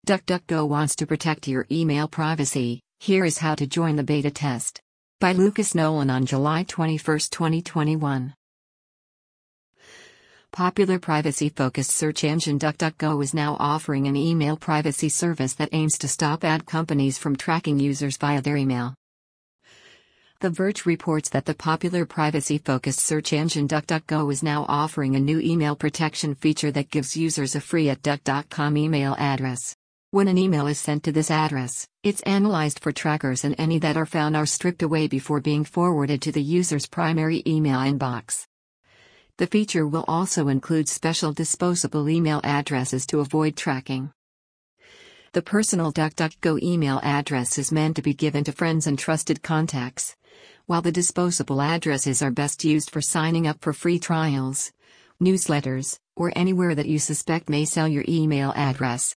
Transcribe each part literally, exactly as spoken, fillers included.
DuckDuckGo wants to protect your email privacy. Here is how to join the beta test. By Lucas Nolan on July twenty-first, twenty twenty-one. Popular privacy-focused search engine DuckDuckGo is now offering an email privacy service that aims to stop ad companies from tracking users via their email. The Verge reports that the popular privacy-focused search engine DuckDuckGo is now offering a new email protection feature that gives users a free at duck dot com email address. When an email is sent to this address, it's analyzed for trackers, and any that are found are stripped away before being forwarded to the user's primary email inbox. The feature will also include special disposable email addresses to avoid tracking. The personal DuckDuckGo email address is meant to be given to friends and trusted contacts, while the disposable addresses are best used for signing up for free trials, newsletters, or anywhere that you suspect may sell your email address.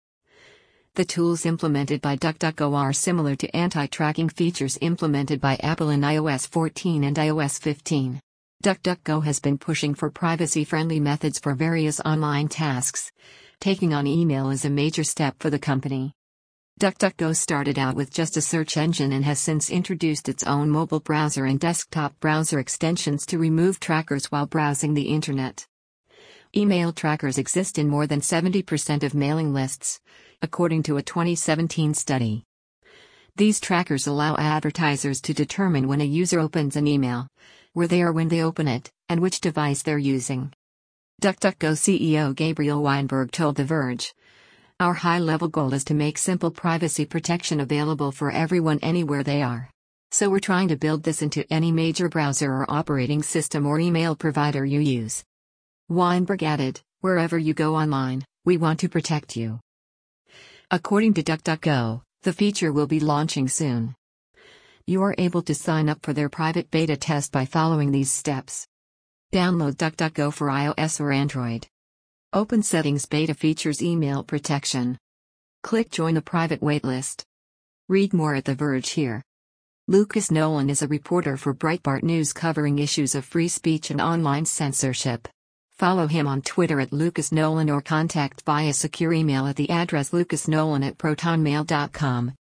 The tools implemented by DuckDuckGo are similar to anti-tracking features implemented by Apple in i O S fourteen and i O S fifteen. DuckDuckGo has been pushing for privacy-friendly methods for various online tasks. Taking on email is a major step for the company. DuckDuckGo started out with just a search engine and has since introduced its own mobile browser and desktop browser extensions to remove trackers while browsing the internet. Email trackers exist in more than seventy percent of mailing lists, according to a twenty seventeen study. These trackers allow advertisers to determine when a user opens an email, where they are when they open it, and which device they're using. DuckDuckGo C E O Gabriel Weinberg told The Verge, "Our high-level goal is to make simple privacy protection available for everyone anywhere they are. So we're trying to build this into any major browser or operating system or email provider you use." Weinberg added, "Wherever you go online, we want to protect you." According to DuckDuckGo, the feature will be launching soon. You are able to sign up for their private beta test by following these steps. Download DuckDuckGo for iOS or Android. Open Settings. Beta features email protection. Click Join a private waitlist. Read more at The Verge here. Lucas Nolan is a reporter for Breitbart News covering issues of free speech and online censorship. Follow him on Twitter at Lucas Nolan or contact via secure email at the address lucasnolan at protonmail dot com.